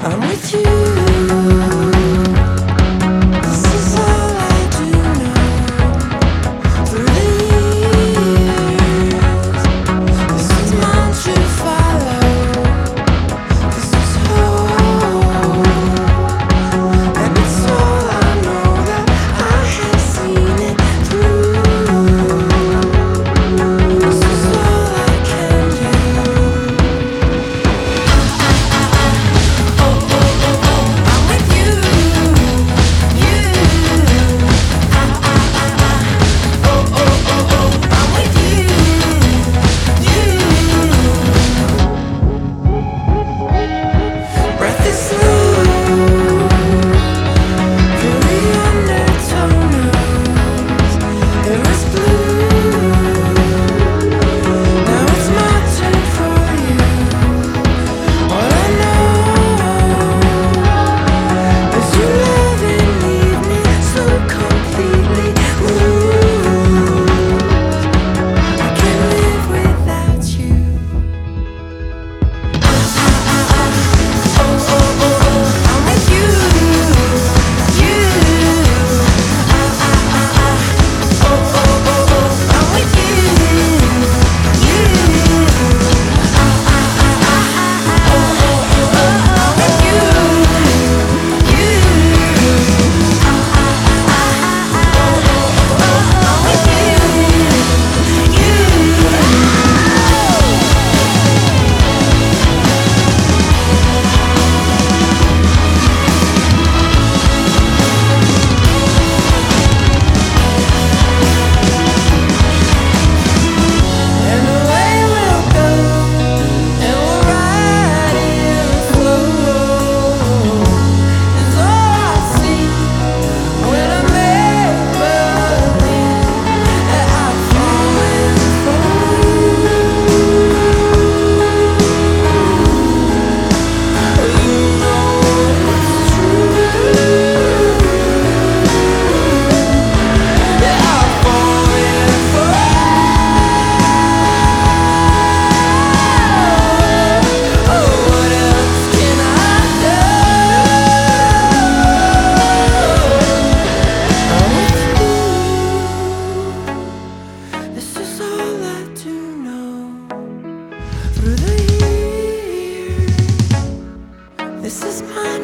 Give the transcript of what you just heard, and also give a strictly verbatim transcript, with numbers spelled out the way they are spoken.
I'm with you. This is all I do know. Through the years, this is mine to follow. This is home, and it's all I know that I have seen it through. This is all I can do. I'm with you, you. Oh, oh, oh, oh, I'm with you, you. Breath is slow, purely undertones. Air is blue. Now it's my turn for you. All I know is you love and leave me so completely moved. I can't live without you. Oh, oh, oh, oh, I'm with you, you. Oh, oh, oh, oh, I'm with you, you. Oh, oh, oh, oh, I'm with you, you. I'm with you, you. And away we'll go, and we'll ride in the flow. Is all I see when I make believe that I'm falling for you. You know it's true that I'm falling for you. Oh, what else can I do? I'm with you. This is all I do know. Through the years, this is mine